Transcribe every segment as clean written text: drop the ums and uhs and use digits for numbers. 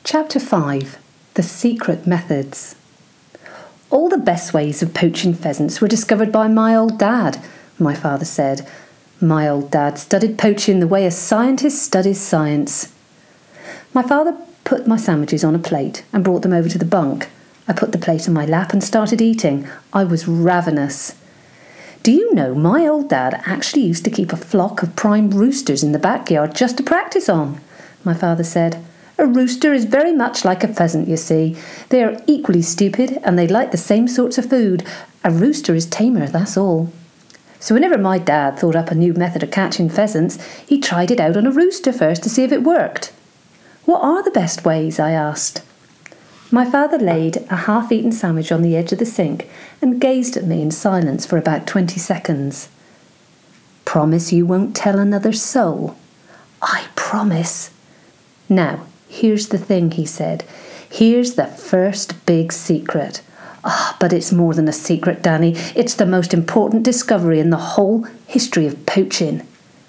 Chapter 5. The Secret Methods. All the best ways of poaching pheasants were discovered by my old dad, my father said. My old dad studied poaching the way a scientist studies science. My father put my sandwiches on a plate and brought them over to the bunk. I put the plate on my lap and started eating. I was ravenous. Do you know, my old dad actually used to keep a flock of prime roosters in the backyard just to practice on, my father said. A rooster is very much like a pheasant, you see. They are equally stupid and they like the same sorts of food. A rooster is tamer, that's all. So whenever my dad thought up a new method of catching pheasants, he tried it out on a rooster first to see if it worked. What are the best ways? I asked. My father laid a half-eaten sandwich on the edge of the sink and gazed at me in silence for about 20 seconds. Promise you won't tell another soul? I promise. Now, here's the thing, he said. Here's the first big secret. But it's more than a secret, Danny. It's the most important discovery in the whole history of poaching.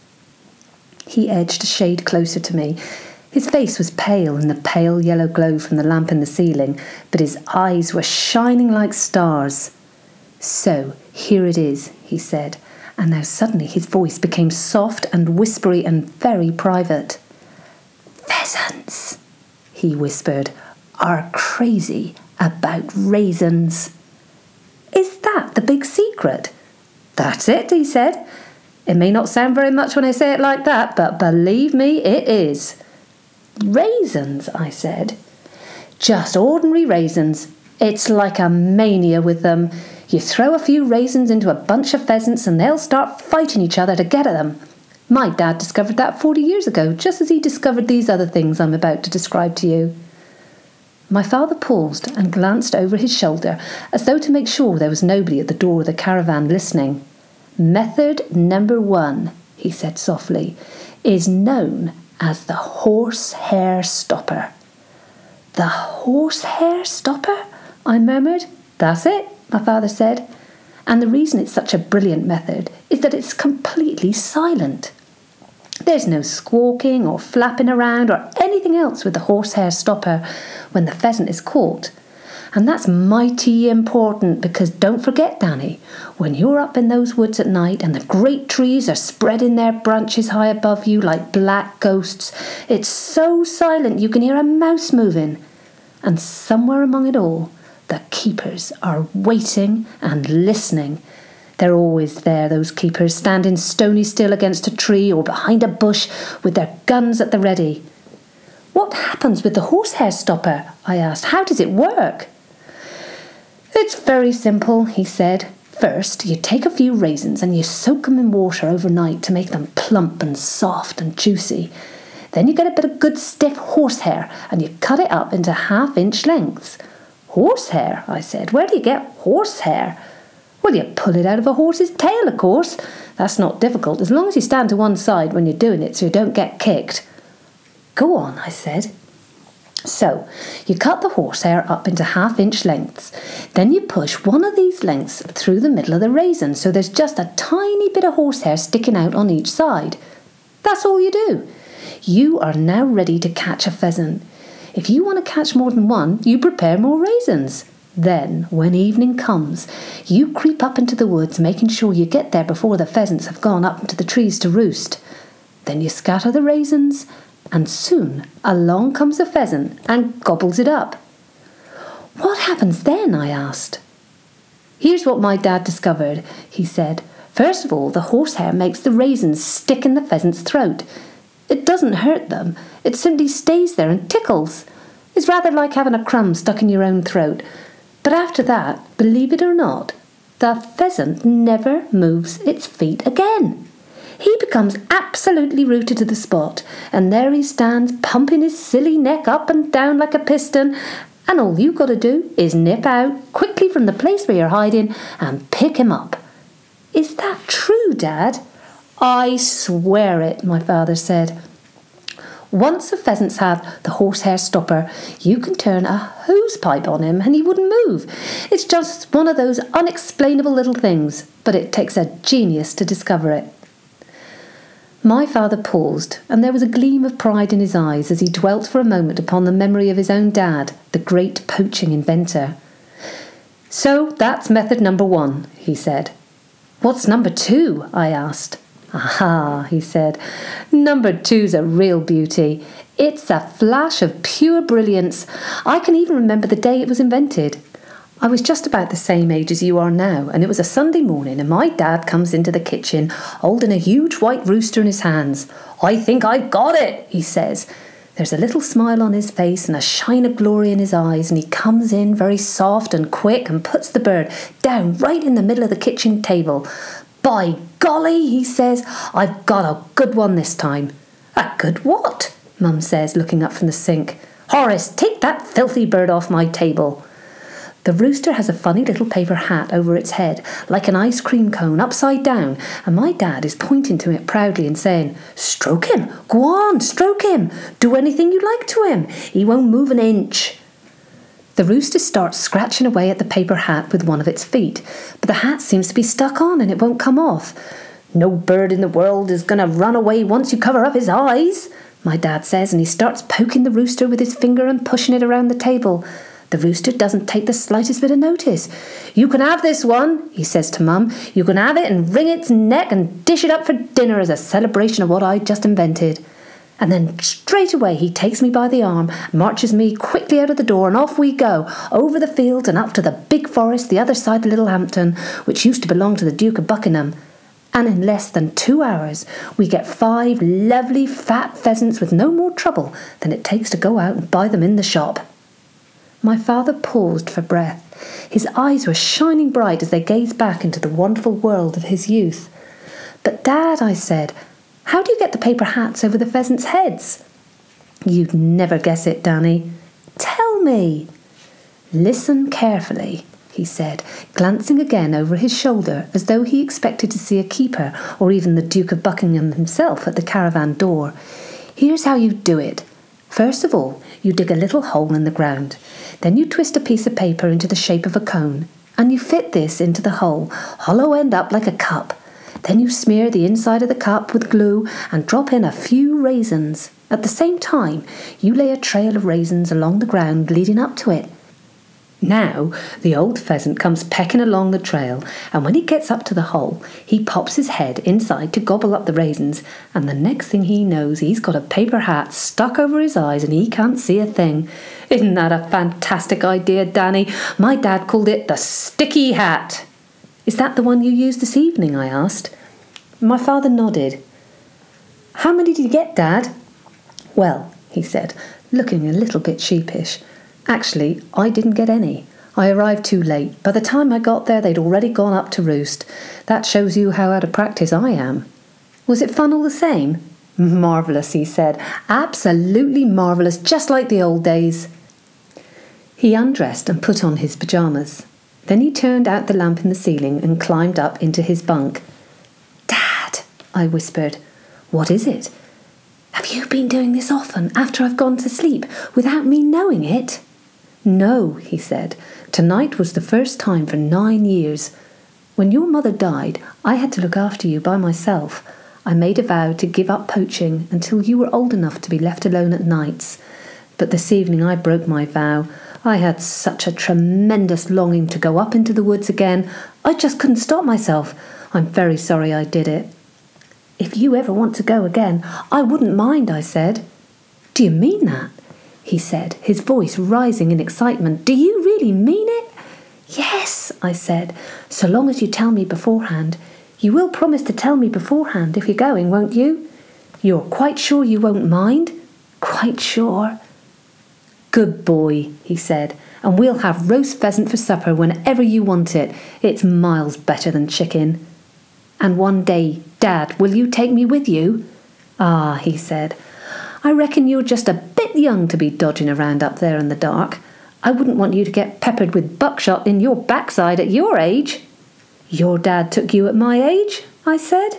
He edged a shade closer to me. His face was pale in the pale yellow glow from the lamp in the ceiling, but his eyes were shining like stars. So, here it is, he said, and now suddenly his voice became soft and whispery and very private. Pheasants, he whispered, are crazy about raisins. Is that the big secret? That's it, he said. It may not sound very much when I say it like that, but believe me, it is. Raisins, I said. Just ordinary raisins. It's like a mania with them. You throw a few raisins into a bunch of pheasants and they'll start fighting each other to get at them. My dad discovered that 40 years ago, just as he discovered these other things I'm about to describe to you. My father paused and glanced over his shoulder as though to make sure there was nobody at the door of the caravan listening. Method number 1, he said softly, is known as the horsehair stopper. The horsehair stopper? I murmured. That's it, my father said. And the reason it's such a brilliant method is that it's completely silent. There's no squawking or flapping around or anything else with the horsehair stopper when the pheasant is caught. And that's mighty important because don't forget, Danny, when you're up in those woods at night and the great trees are spreading their branches high above you like black ghosts, it's so silent you can hear a mouse moving. And somewhere among it all, the keepers are waiting and listening. They're always there, those keepers, standing stony still against a tree or behind a bush with their guns at the ready. What happens with the horsehair stopper? I asked. How does it work? It's very simple, he said. First, you take a few raisins and you soak them in water overnight to make them plump and soft and juicy. Then you get a bit of good stiff horsehair and you cut it up into half-inch lengths. Horsehair, I said. Where do you get horsehair? Well, you pull it out of a horse's tail, of course. That's not difficult, as long as you stand to one side when you're doing it so you don't get kicked. Go on, I said. So, you cut the horsehair up into half-inch lengths. Then you push one of these lengths through the middle of the raisin so there's just a tiny bit of horsehair sticking out on each side. That's all you do. You are now ready to catch a pheasant. If you want to catch more than one, you prepare more raisins. Then, when evening comes, you creep up into the woods, making sure you get there before the pheasants have gone up into the trees to roost. Then you scatter the raisins, and soon along comes a pheasant and gobbles it up. What happens then? I asked. Here's what my dad discovered, he said. First of all, the horsehair makes the raisins stick in the pheasant's throat. It doesn't hurt them. It simply stays there and tickles. It's rather like having a crumb stuck in your own throat. But after that, believe it or not, the pheasant never moves its feet again. He becomes absolutely rooted to the spot, and there he stands, pumping his silly neck up and down like a piston, and all you've got to do is nip out quickly from the place where you're hiding and pick him up. Is that true, Dad? I swear it, my father said. Once a pheasant's had the horsehair stopper, you can turn a hose pipe on him and he wouldn't move. It's just one of those unexplainable little things, but it takes a genius to discover it. My father paused, and there was a gleam of pride in his eyes as he dwelt for a moment upon the memory of his own dad, the great poaching inventor. "So that's method number 1, he said. "What's number 2? I asked. "Aha," he said. "Number 2's a real beauty. It's a flash of pure brilliance. I can even remember the day it was invented. I was just about the same age as you are now, and it was a Sunday morning, and my dad comes into the kitchen holding a huge white rooster in his hands. 'I think I've got it,' he says. There's a little smile on his face and a shine of glory in his eyes, and he comes in very soft and quick and puts the bird down right in the middle of the kitchen table. 'By golly,' he says, 'I've got a good one this time.' 'A good what?' Mum says, looking up from the sink. 'Horace, take that filthy bird off my table.' The rooster has a funny little paper hat over its head, like an ice cream cone, upside down, and my dad is pointing to it proudly and saying, 'Stroke him, go on, stroke him, do anything you like to him, he won't move an inch.' The rooster starts scratching away at the paper hat with one of its feet, but the hat seems to be stuck on and it won't come off. 'No bird in the world is going to run away once you cover up his eyes,' my dad says, and he starts poking the rooster with his finger and pushing it around the table. The rooster doesn't take the slightest bit of notice. 'You can have this one,' he says to Mum. 'You can have it and wring its neck and dish it up for dinner as a celebration of what I just invented.' And then straight away he takes me by the arm, marches me quickly out of the door, and off we go, over the fields and up to the big forest the other side of Littlehampton, which used to belong to the Duke of Buckingham. And in less than 2 hours we get 5 lovely fat pheasants with no more trouble than it takes to go out and buy them in the shop." My father paused for breath. His eyes were shining bright as they gazed back into the wonderful world of his youth. "But Dad," I said, "how do you get the paper hats over the pheasants' heads?" "You'd never guess it, Danny." "Tell me." "Listen carefully," he said, glancing again over his shoulder as though he expected to see a keeper or even the Duke of Buckingham himself at the caravan door. "Here's how you do it. First of all, you dig a little hole in the ground. Then you twist a piece of paper into the shape of a cone, and you fit this into the hole, hollow end up like a cup. Then you smear the inside of the cup with glue and drop in a few raisins. At the same time, you lay a trail of raisins along the ground leading up to it. Now, the old pheasant comes pecking along the trail, and when he gets up to the hole, he pops his head inside to gobble up the raisins, and the next thing he knows, he's got a paper hat stuck over his eyes and he can't see a thing. Isn't that a fantastic idea, Danny? My dad called it the sticky hat." "Is that the one you used this evening?" I asked. My father nodded. "How many did you get, Dad?" "Well," he said, looking a little bit sheepish, "actually, I didn't get any. I arrived too late. By the time I got there, they'd already gone up to roost. That shows you how out of practice I am." "Was it fun all the same?" "Marvellous," he said. "Absolutely marvellous, just like the old days." He undressed and put on his pyjamas. Then he turned out the lamp in the ceiling and climbed up into his bunk. "Dad," I whispered. "What is it?" "Have you been doing this often after I've gone to sleep without me knowing it?" "No," he said. "Tonight was the first time for 9 years. When your mother died, I had to look after you by myself. I made a vow to give up poaching until you were old enough to be left alone at nights. But this evening I broke my vow. I had such a tremendous longing to go up into the woods again. I just couldn't stop myself. I'm very sorry I did it." "If you ever want to go again, I wouldn't mind," I said. "Do you mean that?" he said, his voice rising in excitement. "Do you really mean it?" "Yes," I said, "so long as you tell me beforehand. You will promise to tell me beforehand if you're going, won't you? You're quite sure you won't mind?" "Quite sure." "Good boy," he said, "and we'll have roast pheasant for supper whenever you want it. It's miles better than chicken." "And one day, Dad, will you take me with you?" "Ah," he said, "I reckon you're just a bit young to be dodging around up there in the dark. I wouldn't want you to get peppered with buckshot in your backside at your age." "Your dad took you at my age?" I said.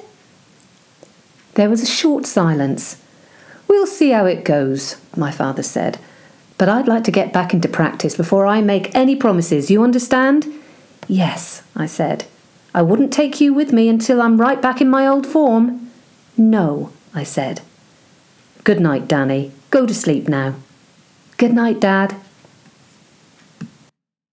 There was a short silence. "We'll see how it goes," my father said. "But I'd like to get back into practice before I make any promises, you understand?" "Yes," I said. "I wouldn't take you with me until I'm right back in my old form." "No," I said. "Good night, Danny. Go to sleep now." "Good night, Dad."